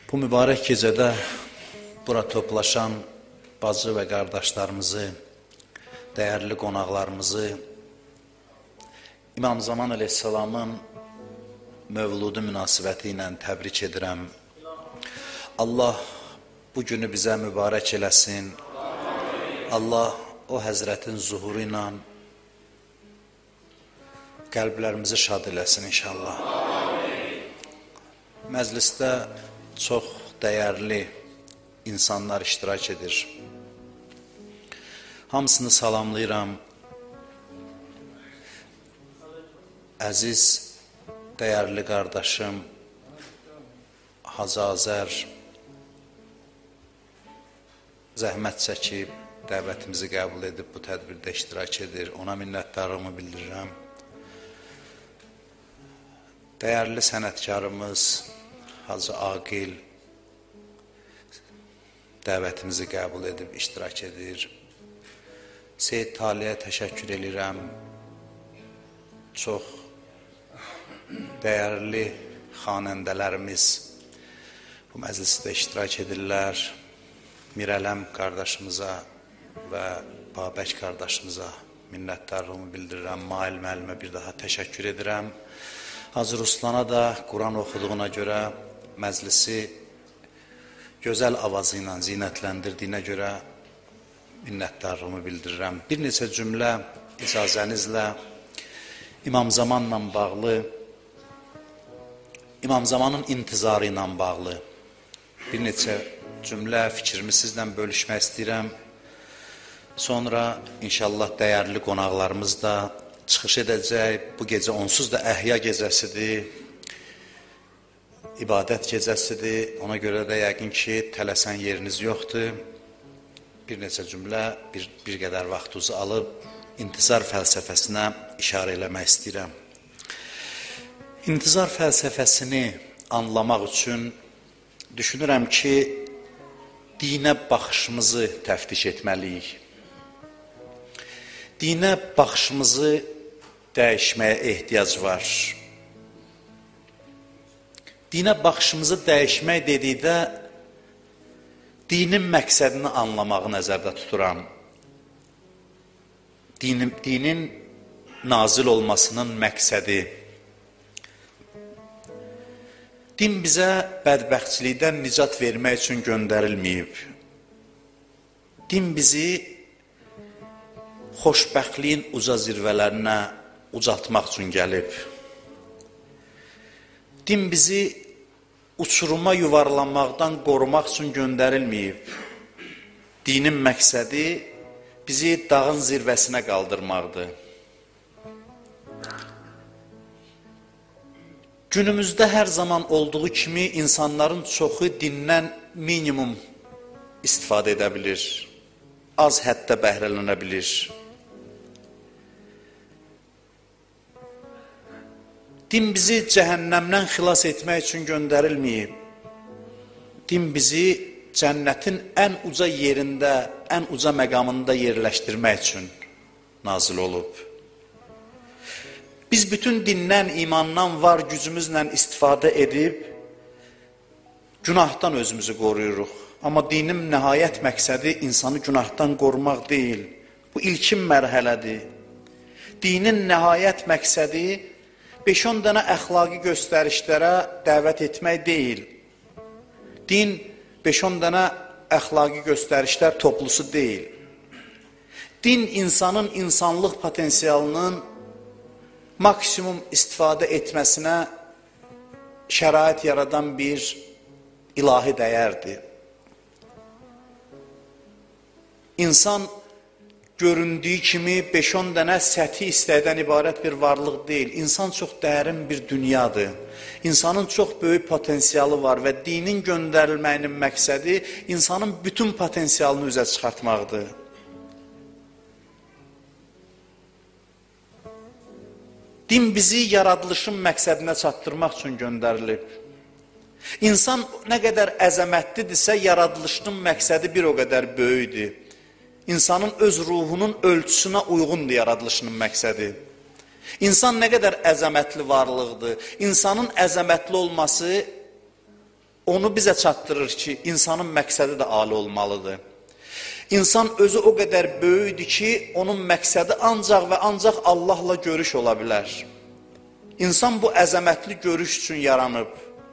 Bu mübarək gecədə bura toplaşan bacı və qardaşlarımızı, dəyərli qonaqlarımızı İmam Zaman əleyhissalamın mövludu münasibəti ilə təbrik edirəm. Allah bu günü bizə mübarək eləsin. Allah o həzrətin zuhuru ilə qəlblərimizi şad eləsin inşallah. Məclisdə çox dəyərli insanlar iştirak edir. Hamısını salamlayıram. Əziz, dəyərli qardaşım Hacı Azər zəhmət çəkib, dəvətimizi qəbul edib bu tədbirdə iştirak edir. Ona minnətdarlığımı bildirirəm. Dəyərli sənətkarımız Hacı Aqil dəvətimizi qəbul edib iştirak edir. Seyid Taliyə təşəkkür edirəm. Çox dəyərli xanəndələrimiz bu məclisdə iştirak edirlər. Mirələm qardaşımıza və Babək qardaşımıza minnətdarlığımı bildirirəm. Mail müəllimə bir daha təşəkkür edirəm. Hacı Ruslana da Quran oxuduğuna görə məclisi gözəl avazı ilə zinətləndirdiyinə görə minnətdarlığımı bildirirəm. Bir neçə cümlə icazənizlə İmam Zamanla bağlı, İmam Zamanın intizarı ilə bağlı bir neçə cümlə fikrimi sizlə bölüşmək istəyirəm. Sonra inşallah dəyərli qonaqlarımız da çıxış edəcək. Bu gecə onsuz da əhya gecəsidir, ibadət gecəsidir. Ona görə də yəqin ki, tələsən yeriniz yoxdur. Bir neçə cümlə, bir qədər vaxtınızı alıb intizar fəlsəfəsinə işarə eləmək istəyirəm. İntizar fəlsəfəsini anlamaq üçün düşünürəm ki, dinə baxışımızı təftiş etməliyik. Dinə baxışımızı dəyişməyə ehtiyac var. Dinə baxışımızı dəyişmək dedikdə dinin məqsədini anlamağı nəzərdə tuturam. Dinin nazil olmasının məqsədi. Din bizə bədbəxtçilikdən nicat vermək üçün göndərilməyib. Din bizi xoşbəxtliyin uca zirvələrinə ucaltmaq üçün gəlib. Din bizi uçuruma yuvarlanmaqdan qorumaq üçün göndərilməyib. Dinin məqsədi bizi dağın zirvəsinə qaldırmaqdır. Günümüzdə hər zaman olduğu kimi insanların çoxu dindən minimum istifadə edə bilir. Az həddə bəhrələnə bilir. Din bizi cəhənnəmdən xilas etmək üçün göndərilməyib. Din bizi cənnətin ən uca yerində, ən uca məqamında yerləşdirmək üçün nazil olub. Biz bütün dindən, imandan var gücümüzlə istifadə edib, günahdan özümüzü qoruyuruq. Amma dinin nəhayət məqsədi insanı günahdan qorumaq deyil. Bu ilkin mərhələdir. Dinin nəhayət məqsədi 5-10 dənə əxlaqi göstərişlərə dəvət etmək deyil. Din 5-10 dənə əxlaqi göstərişlər toplusu deyil. Din insanın insanlıq potensialının maksimum istifadə etməsinə şərait yaradan bir ilahi dəyərdir. İnsan göründüyü kimi 5-10 dənə səthi istəkdən ibarət bir varlıq deyil. İnsan çox dərin bir dünyadır. İnsanın çox böyük potensialı var və dinin göndərilməyinin məqsədi insanın bütün potensialını üzə çıxartmaqdır. Din bizi yaradılışın məqsədinə çatdırmaq üçün göndərilib. İnsan nə qədər əzəmətlidirsə, yaradılışının məqsədi bir o qədər böyükdür. İnsanın öz ruhunun ölçüsünə uyğundur yaradılışının məqsədi. İnsan nə qədər əzəmətli varlıqdır. İnsanın əzəmətli olması onu bizə çatdırır ki, insanın məqsədi də ali olmalıdır. İnsan özü o qədər böyükdür ki, onun məqsədi ancaq və ancaq Allahla görüş ola bilər. İnsan bu əzəmətli görüş üçün yaranıb.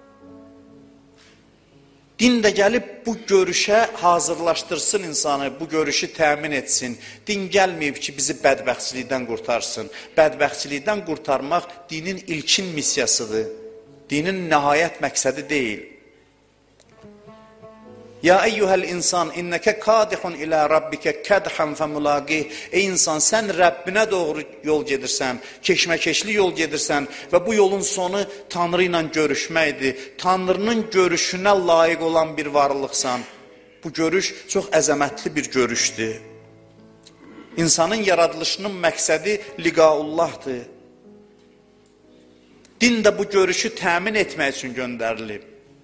Din də gəlib bu görüşə hazırlaşdırsın insanı, bu görüşü təmin etsin. Din gəlməyib ki, bizi bədbəxtçilikdən qurtarsın. Bədbəxtçilikdən qurtarmaq dinin ilkin missiyasıdır. Dinin nəhayət məqsədi deyil. Ya eyyuhəl insan, innəkə kadihun ilə rabbikə kədhən fəmulaqih. Ey insan, sən Rəbbinə doğru yol gedirsən, keşməkeşli yol gedirsən və bu yolun sonu Tanrı ilə görüşməkdir. Tanrının görüşünə layiq olan bir varlıqsan. Bu görüş çox əzəmətli bir görüşdür. İnsanın yaradılışının məqsədi liqaullahdır. Din də bu görüşü təmin etmək üçün göndərilib.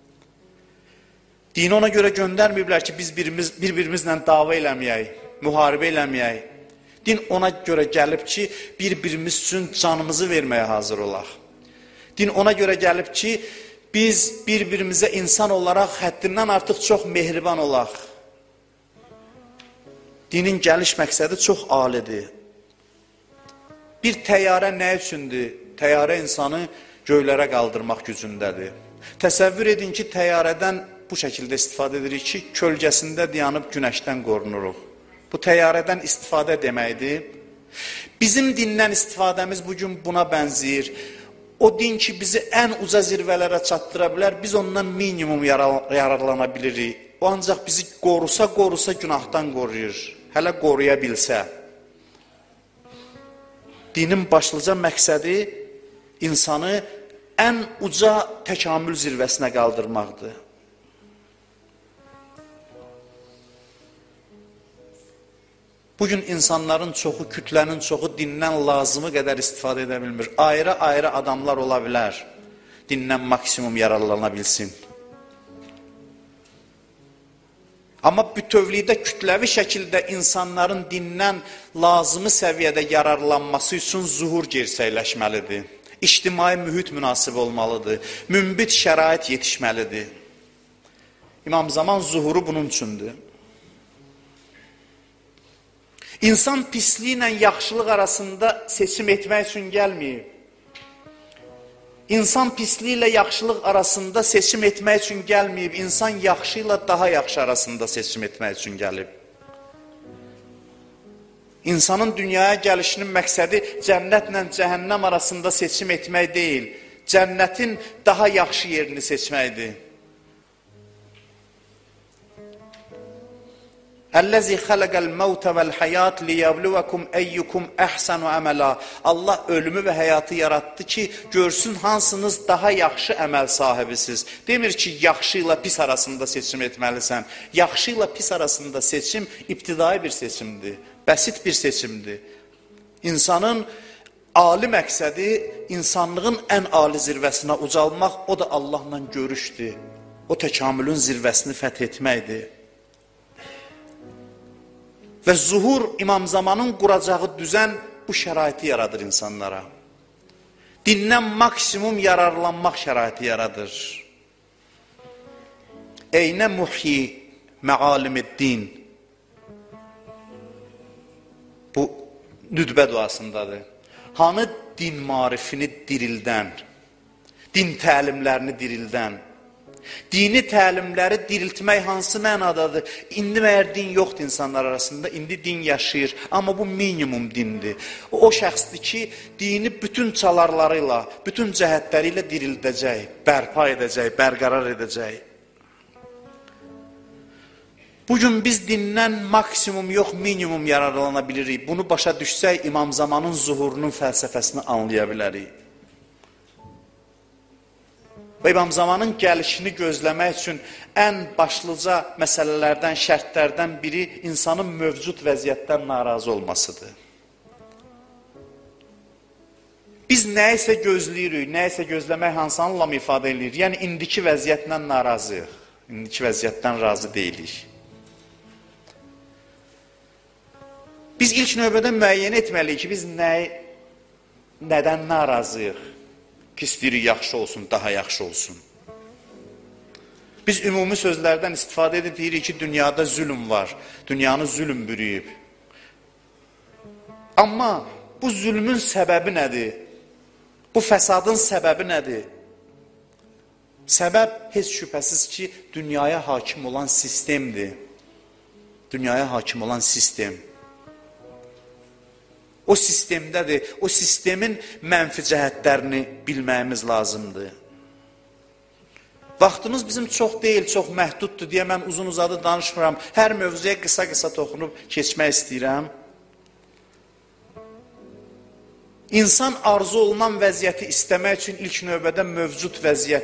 Dini ona görə göndərməyiblər ki, biz bir-birimizlə dava eləməyək, müharibə eləməyək. Din ona görə gəlib ki, bir-birimiz üçün canımızı verməyə hazır olaq. Din ona görə gəlib ki, biz bir-birimizə insan olaraq həddindən artıq çox mehriban olaq. Dinin gəliş məqsədi çox alidir. Bir təyyarə nə üçündür? Təyyarə insanı göylərə qaldırmaq gücündədir. Təsəvvür edin ki, təyyarədən bu şəkildə istifadə edirik ki, kölgəsində dayanıb günəşdən qorunuruq. Bu təyyarədən istifadə deməkdir. Bizim dindən istifadəmiz bugün buna bənzəyir. O din ki, bizi ən uca zirvələrə çatdıra bilər, biz ondan minimum yararlana bilirik. O ancaq bizi qorusa günahdan qoruyur, hələ qoruya bilsə. Dinin başlıca məqsədi insanı ən uca təkamül zirvəsinə qaldırmaqdır. Bugün insanların çoxu, kütlənin çoxu dindən lazımı qədər istifadə edə bilmir. Ayrı-ayrı adamlar ola bilər, dindən maksimum yararlana bilsin. Amma bütövlükdə kütləvi şəkildə insanların dindən lazımı səviyyədə yararlanması üçün zuhur gersəkləşməlidir. İctimai mühit münasib olmalıdır, münbit şərait yetişməlidir. İmam Zaman zuhuru bunun üçündür. İnsan pisliyi ilə yaxşılıq arasında seçim etmək üçün gəlməyib. İnsan pisliyi ilə yaxşılıq arasında seçim etmək üçün gəlməyib. İnsan yaxşı ilə daha yaxşı arasında seçim etmək üçün gəlib. İnsanın dünyaya gəlişinin məqsədi cənnətlə cəhənnəm arasında seçim etmək deyil. Cənnətin daha yaxşı yerini seçməkdir. Əl-ləzi xələqəl məvtə vəl-həyat liyəbluvakum əyyukum əhsənu əməla. Allah ölümü və həyatı yaratdı ki, görsün hansınız daha yaxşı əməl sahibisiz. Demir ki, yaxşı ilə pis arasında seçim etməlisən. Yaxşı ilə pis arasında seçim ibtidai bir seçimdir, bəsit bir seçimdir. İnsanın ali məqsədi, insanlığın ən ali zirvəsinə ucalmaq, o da Allahla görüşdür. O təkamülün zirvəsini fəth etməkdir. Və zuhur İmam Zamanın quracağı düzən bu şəraiti yaradır insanlara. Dindən maksimum yararlanmaq şəraiti yaradır. Eynə muhyi məalimiddin. Bu nüdbə duasındadır. Hanı din marifini dirildən, din təlimlərini dirildən, dini təlimləri diriltmək hansı mənadadır? İndi məyər din yoxdur insanlar arasında, indi din yaşayır, amma bu minimum dindir. O şəxsdir ki, dini bütün çalarlarıyla, bütün cəhətləri ilə dirildəcək, bərpa edəcək, bərqərar edəcək. Bugün biz dindən maksimum yox, minimum yararlana bilirik. Bunu başa düşsək, İmam Zamanın zuhurunun fəlsəfəsini anlaya bilərik. Və İmam Zamanın gəlişini gözləmək üçün ən başlıca məsələlərdən, şərtlərdən biri insanın mövcud vəziyyətdən narazı olmasıdır. Biz nəyisə gözləyirik, nəyisə gözləmək hansı anlam ifadə edir? Yəni, indiki vəziyyətlə narazıyıq, indiki vəziyyətdən razı deyilik. Biz ilk növbədə müəyyən etməliyik ki, biz nədən narazıyıq? Ki, istəyirik yaxşı olsun, daha yaxşı olsun. Biz ümumi sözlərdən istifadə edib deyirik ki, dünyada zülm var. Dünyanı zülm bürüyüb. Amma bu zülmün səbəbi nədir? Bu fəsadın səbəbi nədir? Səbəb heç şübhəsiz ki, dünyaya hakim olan sistemdir. Dünyaya hakim olan sistem. O sistemdədir. O sistemin mənfi cəhətlərini bilməyimiz lazımdır. Vaxtımız bizim çox deyil, çox məhduddur deyə mən uzun uzadı danışmıram. Hər mövzuya qısa-qısa toxunub keçmək istəyirəm. İnsan arzu olunan vəziyyəti istəmək üçün ilk növbədə mövcud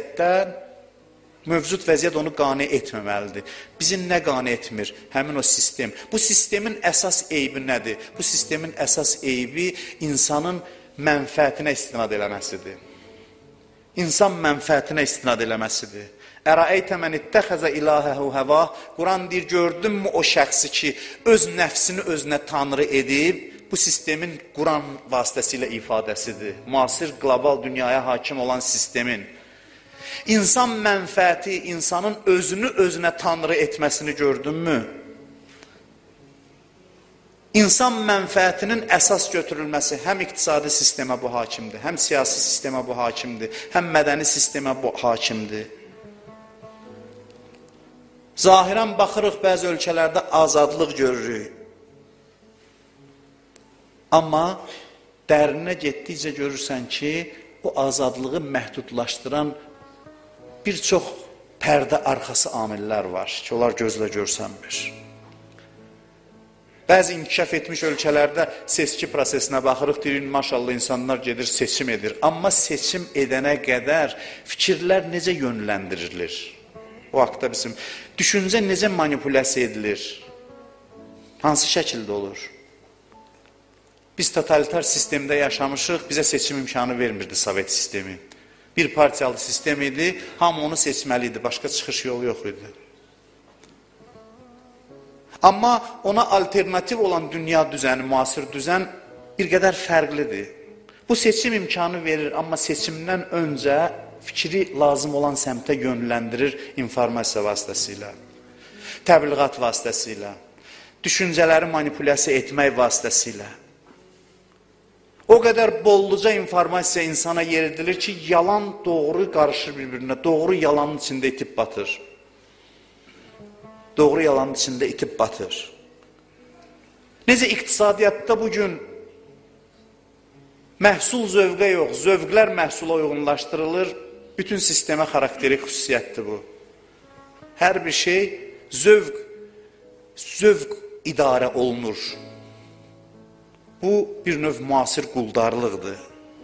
vəziyyət onu qane etməməlidir. Bizi nə qane etmir? Həmin o sistem. Bu sistemin əsas eybi nədir? Bu sistemin əsas eybi insanın mənfəətinə istinad eləməsidir. İnsan mənfəətinə istinad eləməsidir. Ərəeytə mən ittəxəzə ilahəhu həva. Quran deyir, gördünmü o şəxsi ki, öz nəfsini özünə tanrı edib, bu sistemin Quran vasitəsilə ifadəsidir. Müasir qlobal dünyaya hakim olan sistemin. İnsan mənfəəti, insanın özünü özünə tanrı etməsini gördünmü? İnsan mənfəətinin əsas götürülməsi həm iqtisadi sistemə bu hakimdir, həm siyasi sistemə bu hakimdir, həm mədəni sistemə bu hakimdir. Zahirən baxırıq, bəzi ölkələrdə azadlıq görürük. Amma dərinə getdikcə görürsən ki, bu azadlığı məhdudlaşdıran bir çox pərdə arxası amillər var ki, onlar gözlə görsənmir. Bəzi inkişaf etmiş ölkələrdə seçki prosesinə baxırıq, deyirik, maşallah insanlar gedir, seçim edir. Amma seçim edənə qədər fikirlər necə yönləndirilir? O haqda bizim düşüncə necə manipulyasiya edilir? Hansı şəkildə olur? Biz totalitar sistemdə yaşamışıq, bizə seçim imkanı vermirdi Sovet sistemi. Bir partiyalı sistem idi, hamı onu seçməli idi, başqa çıxış yolu yox idi. Amma ona alternativ olan dünya düzəni, müasir düzən bir qədər fərqlidir. Bu seçim imkanı verir, amma seçimdən öncə fikri lazım olan səmtə yönləndirir informasiya vasitəsilə, təbliğat vasitəsilə, düşüncələri manipulyasiya etmək vasitəsilə. O qədər bolluca informasiya insana yeridilir ki, yalan, doğru qarışır bir-birinə, doğru yalanın içində itib batır. Doğru yalanın içində itib batır. Necə iqtisadiyyatda bugün məhsul zövqə yox, zövqlər məhsula uyğunlaşdırılır, bütün sistemə xarakterik xüsusiyyətdir bu. Hər bir şey zövq idarə olunur. Bu bir növ müasir quldarlıqdır.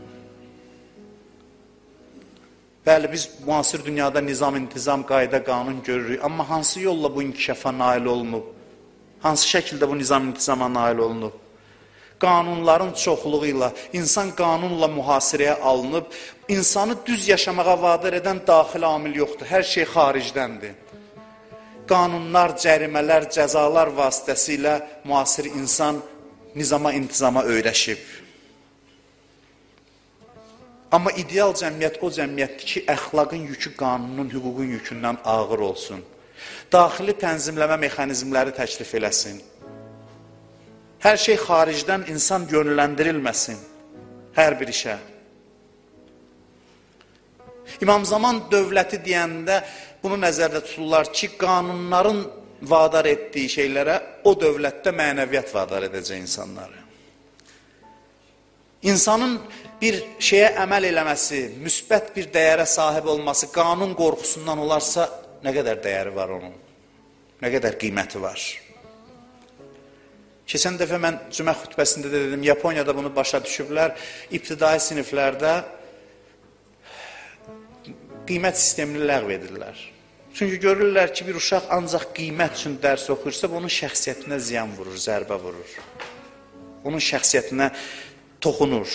Bəli, biz müasir dünyada nizam, intizam, qayda, qanun görürük. Amma hansı yolla bu inkişafa nail olunub? Hansı şəkildə bu nizam, intizama nail olunub? Qanunların çoxluğu ilə, insan qanunla mühasirəyə alınıb, insanı düz yaşamağa vadar edən daxili amil yoxdur. Hər şey xaricdəndir. Qanunlar, cərimələr, cəzalar vasitəsilə müasir insan nizama, intizama öyrəşib. Amma ideal cəmiyyət o cəmiyyətdir ki, əxlaqın yükü qanunun, hüququn yükündən ağır olsun. Daxili tənzimləmə mexanizmləri təklif eləsin. Hər şey xaricdən insan yönləndirilməsin. Hər bir işə. İmam Zaman dövləti deyəndə bunu nəzərdə tuturlar ki, qanunların vadar etdiyi şeylərə o dövlətdə mənəviyyat vadar edəcək insanları. İnsanın bir şeyə əməl eləməsi, müsbət bir dəyərə sahib olması qanun qorxusundan olarsa, nə qədər dəyəri var onun? Nə qədər qiyməti var? Keçən dəfə mən cümə xütbəsində də dedim, Yaponiyada bunu başa düşüblər, ibtidai siniflərdə qiymət sistemini ləğv edirlər. Çünki görürlər ki, bir uşaq ancaq qiymət üçün dərs oxuyursa, onun şəxsiyyətinə ziyan vurur, zərbə vurur. Onun şəxsiyyətinə toxunur.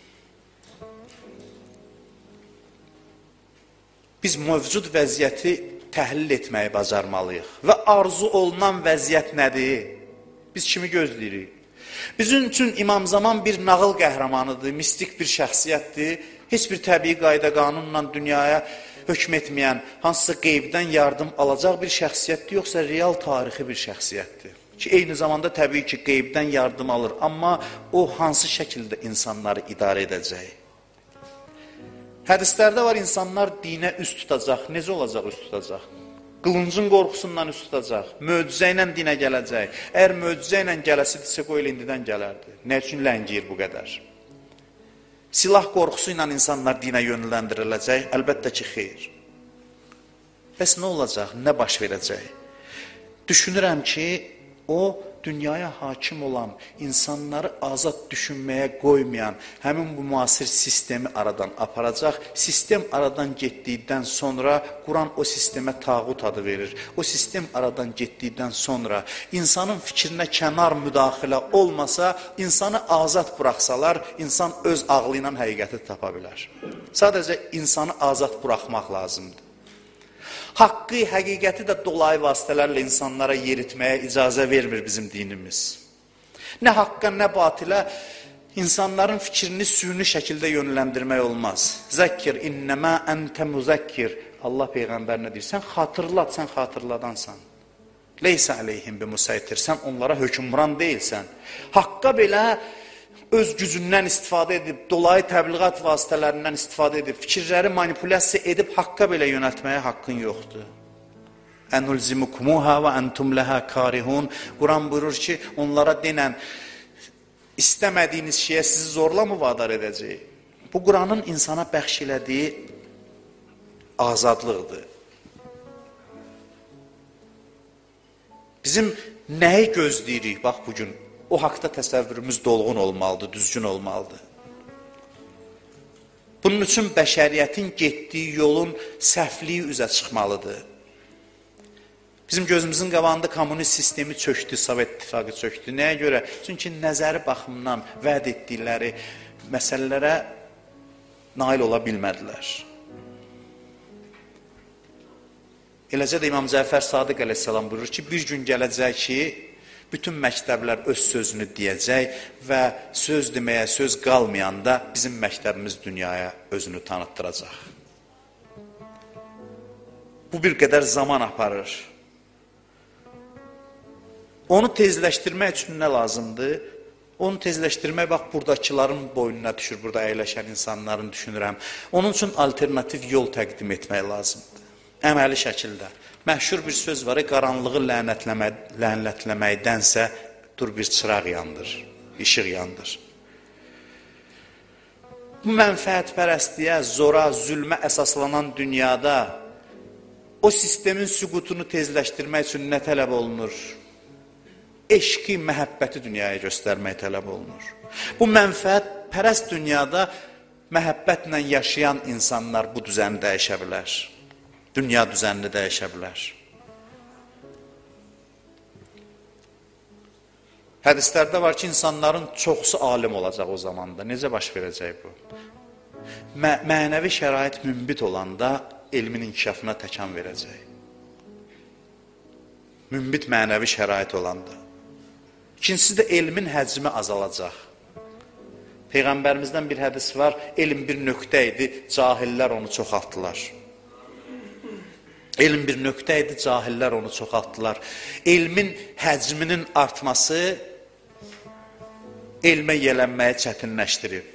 Biz mövcud vəziyyəti təhlil etməyi bacarmalıyıq. Və arzu olunan vəziyyət nədir? Biz kimi gözləyirik? Bizim üçün İmam Zaman bir nağıl qəhrəmanıdır, mistik bir şəxsiyyətdir. Heç bir təbii qayda qanunla dünyaya hökm etməyən, hansısa qeybdən yardım alacaq bir şəxsiyyətdir, yoxsa real tarixi bir şəxsiyyətdir. Ki, eyni zamanda təbii ki, qeybdən yardım alır, amma o hansı şəkildə insanları idarə edəcək? Hədislərdə var, insanlar dinə üst tutacaq. Necə olacaq üst tutacaq? Qılıncın qorxusundan üst tutacaq. Möcüzə ilə dinə gələcək. Əgər möcüzə ilə gələsidirsə, qoy indidən gələrdi. Nə üçün ləngiyir bu qədər? Silah qorxusu ilə insanlar dinə yönləndiriləcək. Əlbəttə ki, xeyr. Bəs nə olacaq? Nə baş verəcək? Düşünürəm ki, o, dünyaya hakim olan, insanları azad düşünməyə qoymayan, həmin bu müasir sistemi aradan aparacaq. Sistem aradan getdikdən sonra, Quran o sistemə tağut adı verir. O sistem aradan getdikdən sonra, insanın fikrinə kənar müdaxilə olmasa, insanı azad buraxsalar, insan öz ağlı ilə həqiqəti tapa bilər. Sadəcə insanı azad buraxmaq lazımdır. Haqqı, həqiqəti də dolayı vasitələrlə insanlara yeritməyə icazə vermir bizim dinimiz. Nə haqqa, nə batilə insanların fikrini süni şəkildə yönləndirmək olmaz. Zəkkir, innəmə əntə müzəkkir. Allah Peyğəmbər nə deyir? Sən xatırlat, sən xatırladansan. Leysə əleyhim bi müsəytir. Sən onlara hökmran deyilsən. Haqqa belə öz gücündən istifadə edib, dolayı təbliğat vasitələrindən istifadə edib, fikirləri manipulyasiya edib, haqqa belə yönəltməyə haqqın yoxdur. Ənulzimukumuha və əntum ləhə karihun. Quran buyurur ki, onlara denən, istəmədiyiniz şeyə sizi zorla müvadar edəcək. Bu, Quranın insana bəxş elədiyi azadlıqdır. Bizim nəyi gözləyirik, bax bugün? O haqda təsəvvürümüz dolğun olmalıdır, düzgün olmalıdır. Bunun üçün bəşəriyyətin getdiyi yolun səhvliyi üzə çıxmalıdır. Bizim gözümüzün qabağında kommunist sistemi çöktü, Sovet İttifaqı çöktü. Nəyə görə? Çünki nəzəri baxımdan vəd etdikləri məsələlərə nail ola bilmədilər. Eləcə də İmam Cəfər Sadiq əleyhissalam buyurur ki, bir gün gələcək ki, bütün məktəblər öz sözünü deyəcək və söz deməyə söz qalmayanda bizim məktəbimiz dünyaya özünü tanıtdıracaq. Bu bir qədər zaman aparır. Onu tezləşdirmək üçün nə lazımdır? Onu tezləşdirmək, bax, buradakıların boynuna düşür, burada əyləşən insanların düşünürəm. Onun üçün alternativ yol təqdim etmək lazımdır. Əməli şəkildə. Məşhur bir söz var, qaranlığı lənətləməkdənsə dur bir çıraq yandır, işıq yandır. Bu mənfəətpərəstliyə, zora, zülmə əsaslanan dünyada o sistemin süqutunu tezləşdirmək üçün nə tələb olunur? Eşqi, məhəbbəti dünyaya göstərmək tələb olunur. Bu mənfəətpərəst dünyada məhəbbətlə yaşayan insanlar bu düzəni dəyişə bilər. Dünya düzənini dəyişə bilər. Hədislərdə var ki, insanların çoxsu alim olacaq o zamanda. Necə baş verəcək bu? Mənəvi şərait münbit olanda elmin inkişafına təkan verəcək. Münbit mənəvi şərait olanda. İkincisi də elmin həcmi azalacaq. Peyğəmbərimizdən bir hədis var, elm bir nöqtə idi, cahillər onu çoxaltdılar. Elm bir nöqtə idi, cahillər onu çoxaltdılar. Elmin həcminin artması elmə yiyələnməyi çətinləşdirib.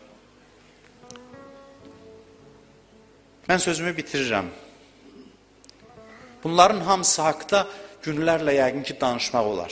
Mən sözümü bitirirəm. Bunların hamısı haqda günlərlə yəqin ki, danışmaq olar.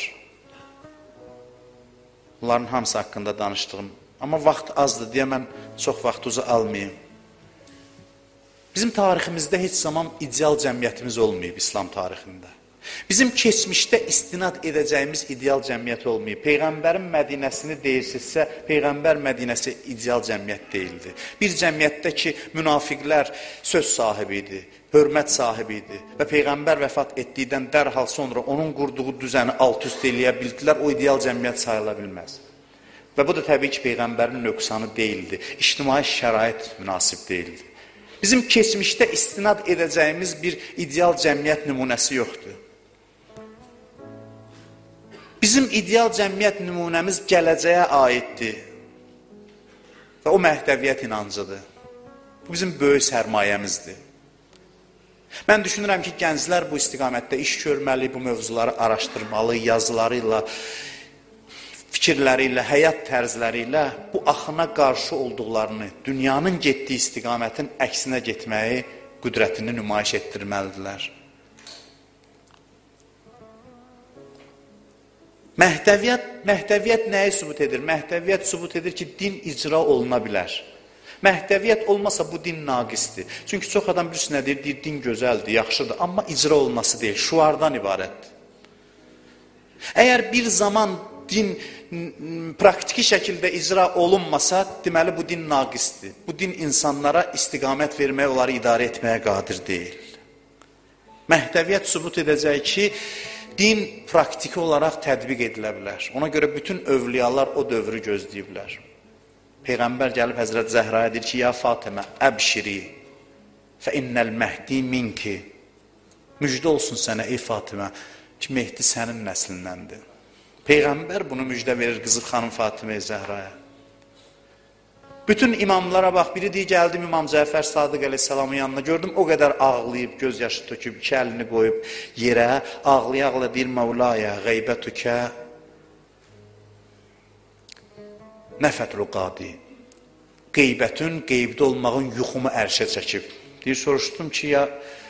Bunların hamısı haqqında danışdığım. Amma vaxt azdır deyə mən çox vaxtınızı almayayım. Bizim tariximizdə heç zaman ideal cəmiyyətimiz olmayıb İslam tarixində. Bizim keçmişdə istinad edəcəyimiz ideal cəmiyyət olmayıb. Peyğəmbərin Mədinəsini deyirsinizsə, Peyğəmbər Mədinəsi ideal cəmiyyət deyildi. Bir cəmiyyətdə ki, münafiqlər söz sahibi idi, hörmət sahibi idi və Peyğəmbər vəfat etdikdən dərhal sonra onun qurduğu düzəni alt-üst eləyə bildilər, o ideal cəmiyyət sayıla bilməz. Və bu da təbii ki, Peyğəmbərin nöqsanı deyildi, ictimai şərait münasib deyildi. Bizim keçmişdə istinad edəcəyimiz bir ideal cəmiyyət nümunəsi yoxdur. Bizim ideal cəmiyyət nümunəmiz gələcəyə aiddir və o məhdəviyyət inancıdır. Bu bizim böyük sərmayəmizdir. Mən düşünürəm ki, gənclər bu istiqamətdə iş görməli, bu mövzuları araşdırmalı, yazıları ilə, fikirləri ilə, həyat tərzləri ilə bu axına qarşı olduqlarını, dünyanın getdiyi istiqamətin əksinə getməyi qüdrətini nümayiş etdirməlidirlər. Məhdəviyyət nəyi sübut edir? Məhdəviyyət sübut edir ki, din icra oluna bilər. Məhdəviyyət olmasa bu din naqisdir. Çünki çox adam bilirsin nə deyir, din gözəldir, yaxşıdır, amma icra olunması deyil, şuardan ibarətdir. Əgər bir zaman din praktiki şəkildə icra olunmasa, deməli bu din naqisdir. Bu din insanlara istiqamət verməyə, onları idarə etməyə qadir deyil. Məhdəviyyət sübut edəcək ki, din praktiki olaraq tətbiq edilə bilər. Ona görə bütün övliyalar o dövrü gözləyiblər. Peyğəmbər gəlib Həzrət Zəhraya deyir ki, ya Fatimə, əbşiri, fə innəl məhdi minki. Müjdə olsun sənə, ey Fatimə, ki, Mehdi sənin nəslindəndir. Peyğəmbər bunu müjdə verir qızı xanım Fatimə Zəhraya. Bütün imamlara bax, biri deyir, gəldim İmam Cəfər Sadıq əleyhissalamın yanına, gördüm, o qədər ağlayıb, göz yaşı töküb, iki əlini qoyub yerə, ağlaya-ağla deyir, Mevlaya, qeybətükə, nəfətlu qadi, qeybətün, qeybdə olmağın yuxumu ərşə çəkib. Deyir, soruşdum ki, ya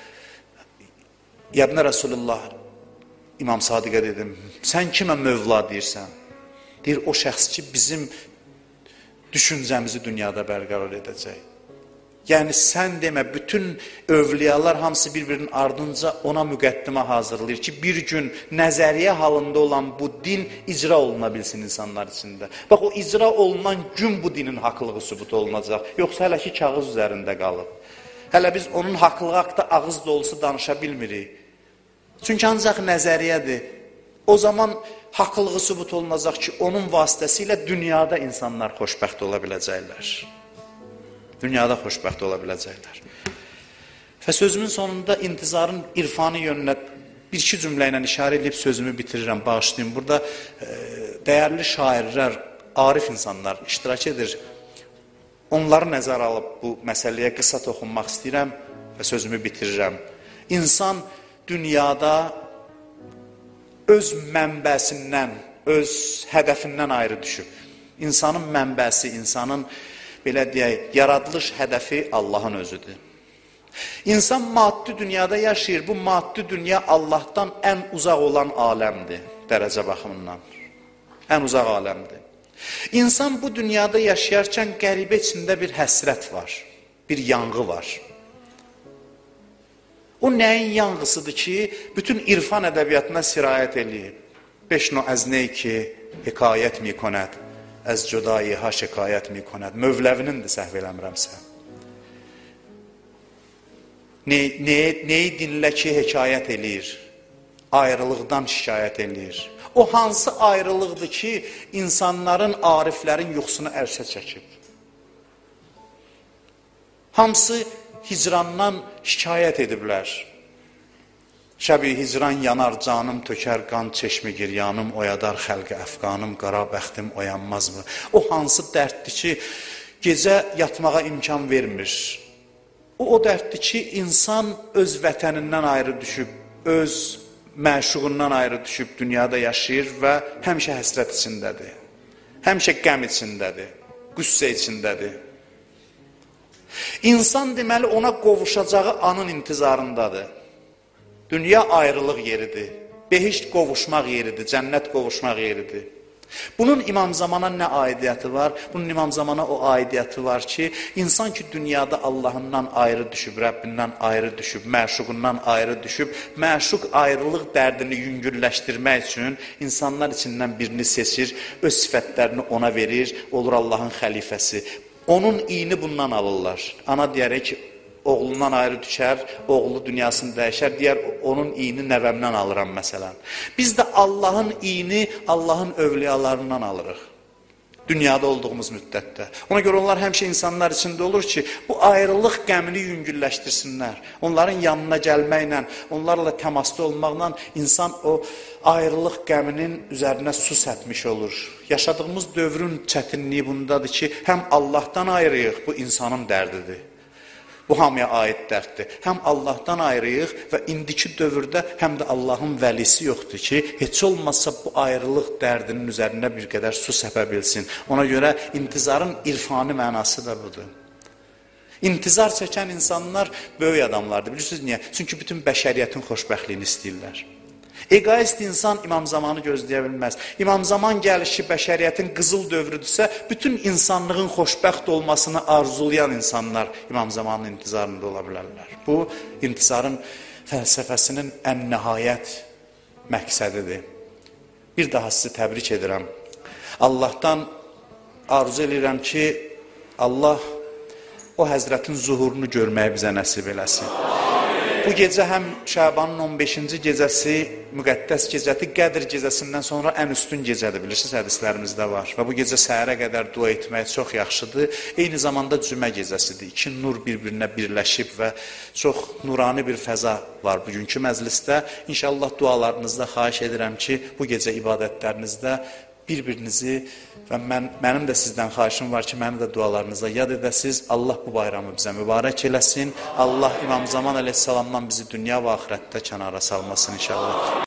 İbn Rasulullah, İmam Sadiqə dedim, sən kimə Mövla deyirsən? Deyir, o şəxs ki, bizim düşüncəmizi dünyada bərqərar edəcək. Yəni, sən demə, bütün övliyalar hamısı bir-birinin ardınca ona müqəddimə hazırlayır ki, bir gün nəzəriyyə halında olan bu din icra oluna bilsin insanlar içində. Bax, o icra olunan gün bu dinin haqlığı sübut olunacaq, yoxsa hələ ki, kağız üzərində qalıb. Hələ biz onun haqlığı haqda ağız dolusu danışa bilmirik. Çünki ancaq nəzəriyyədir. O zaman haqlılığı sübut olunacaq ki, onun vasitəsilə dünyada insanlar xoşbəxt ola biləcəklər. Dünyada xoşbəxt ola biləcəklər. Və sözümün sonunda intizarın irfani yönünə bir-iki cümlə ilə işarə edib sözümü bitirirəm, bağışlayayım. Burada dəyərli şairlər, arif insanlar iştirak edir. Onları nəzərə alıb bu məsələyə qısa toxunmaq istəyirəm və sözümü bitirirəm. İnsan dünyada öz mənbəsindən, öz hədəfindən ayrı düşüb. İnsanın mənbəsi, insanın, belə deyək, yaradılış hədəfi Allahın özüdür. İnsan maddi dünyada yaşayır, bu maddi dünya Allahdan ən uzaq olan aləmdir, dərəcə baxımından. Ən uzaq aləmdir. İnsan bu dünyada yaşayarkən qəribə içində bir həsrət var, bir yanğı var. O nəyin yanğısıdır ki, bütün irfan ədəbiyyatına sirayət eləyib. Beş no əz ney ki, hekayət mi konəd, əz cüdayi ha şekayət mi konəd. Mövləvinindir, səhv eləmirəmsə. Neyi dinlə ki, hekayət eləyir, ayrılıqdan şikayət eləyir. O hansı ayrılıqdır ki, insanların, ariflərin yuxusunu ərşə çəkib. Hamısı hicrandan şikayət ediblər. Şəbi hicran yanar canım, tökər qan çeşmi giryanım, oyadar xəlqə əfqanım, qara bəxtim oyanmazmı? O hansı dərddir ki, gecə yatmağa imkan vermir. O dərddir ki, insan öz vətənindən ayrı düşüb, öz məşuqundan ayrı düşüb dünyada yaşayır və həmişə həsrət içindədir. Həmişə qəm içindədir, qüssə içindədir. İnsan deməli ona qovuşacağı anın intizarındadır. Dünya ayrılıq yeridir, behişt qovuşmaq yeridir, cənnət qovuşmaq yeridir. Bunun İmam Zamana nə aidiyyəti var? Bunun İmam Zamana o aidiyyəti var ki, insan ki dünyada Allahından ayrı düşüb, Rəbbindən ayrı düşüb, məşuqundan ayrı düşüb, məşuq ayrılıq dərdini yüngülləşdirmək üçün insanlar içindən birini seçir, öz sifətlərini ona verir, olur Allahın xəlifəsi. Onun iyini bundan alırlar. Ana deyərək ki, oğlundan ayrı düşər, oğlu dünyasını dəyişər, deyər, onun iyini nəvəmdən alıram məsələn. Biz də Allahın iyini Allahın övliyalarından alırıq. Dünyada olduğumuz müddətdə. Ona görə onlar həmişə insanlar içində olur ki, bu ayrılıq qəmini yüngülləşdirsinlər. Onların yanına gəlməklə, onlarla təmasda olmaqla insan o ayrılıq qəminin üzərinə su sətmiş olur. Yaşadığımız dövrün çətinliyi bundadır ki, həm Allahdan ayrıyıq, bu insanın dərdidir. Bu hamıya aid dərddir. Həm Allahdan ayrıyıq və indiki dövrdə həm də Allahın vəlisi yoxdur ki, heç olmazsa bu ayrılıq dərdinin üzərində bir qədər su səpə bilsin. Ona görə intizarın irfani mənası da budur. İntizar çəkən insanlar böyük adamlardır. Bilirsiniz niyə? Çünki bütün bəşəriyyətin xoşbəxtliyini istəyirlər. Egoist insan İmam Zamanı gözləyə bilməz. İmam Zaman gəlişi bəşəriyyətin qızıl dövrüdürsə, bütün insanlığın xoşbəxt olmasını arzulayan insanlar İmam Zamanın intizarında ola bilərlər. Bu, intizarın fəlsəfəsinin ən nəhayət məqsədidir. Bir daha sizi təbrik edirəm. Allahdan arzu edirəm ki, Allah o həzrətin zuhurunu görməyi bizə nəsib eləsin. Bu gecə həm Şabanın 15-ci gecəsi, müqəddəs gecədir, Qədr gecəsindən sonra ən üstün gecədir, bilirsiniz, hədislərimizdə var. Və bu gecə səhərə qədər dua etmək çox yaxşıdır. Eyni zamanda cümə gecəsidir. İki nur bir-birinə birləşib və çox nurani bir fəza var bugünkü məclisdə. İnşallah dualarınızda xahiş edirəm ki, bu gecə ibadətlərinizdə bir-birinizi və mənim də sizdən xahişim var ki, məni də dualarınızda yad edəsiniz. Allah bu bayramı bizə mübarək eləsin. Allah İmam Zaman əleyhissalamdan bizi dünya və axirətdə kənara salmasın inşallah.